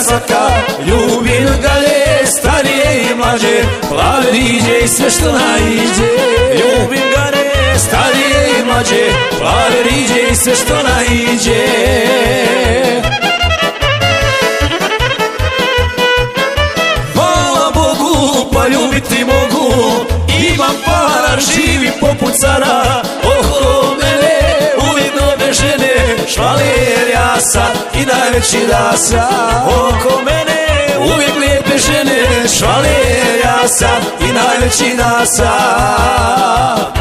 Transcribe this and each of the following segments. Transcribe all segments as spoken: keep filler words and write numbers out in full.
svaka, ljubim gale, starije i mlađe, plave riđe i sve što naiđe. Ljubim gale, starije i mlađe, plave riđe i sve što naiđe. Hvala Bogu, pa ljubiti mogu, imam para, živim poput cara. Oko mene uvijek dobre žene, švaler ja sam i najveći da sam. Oko mene uvijek lijepe žene, švaler ja sam i najveći da sam.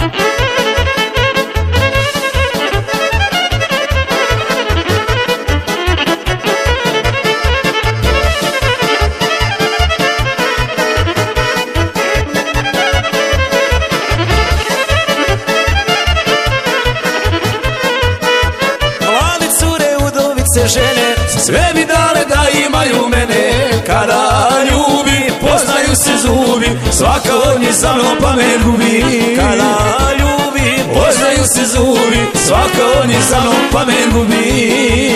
Žene sve bi dale da imaju mene, kada ljubim poznaju se zubi, svaka od njih za mnom pamet gubi. Kada ljubim poznaju se zubi, svaka od njih za mnom pamet gubi.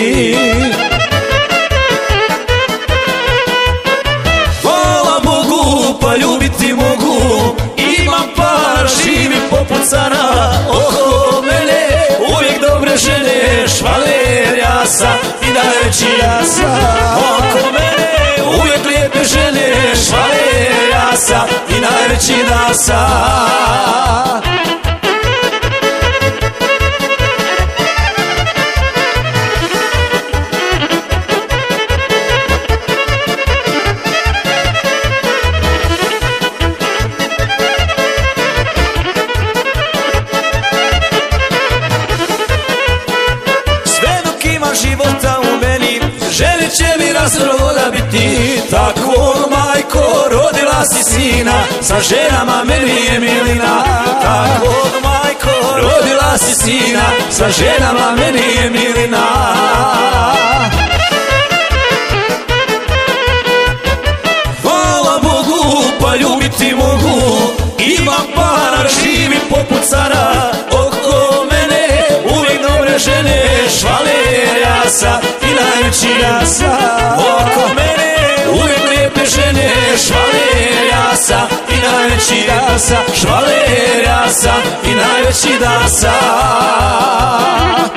Hvala Bogu, pa ljubiti mogu, imam para, živim poput cara. Oko mene uvijek dobre žene, švaler ja sam i najveći ja sam. Oko mene uvijek lijepe žene, švaler ja sam i najveći da sam. Života u meni, žene će mi razroda biti. Tako majko, rodila si sina, sa ženama meni je milina. Tako majko, rodila si sina, sa ženama meni je milina. Hvala Bogu, pa ljubiti mogu, imam para, živim poput cara. Oko mene uvijek dobre žene, švaler ja sam i najveći ja sam. Oko mene uvijek lijepe žene, švaler ja sam i najveći ja sam. Švaler ja sam i najveći da sam.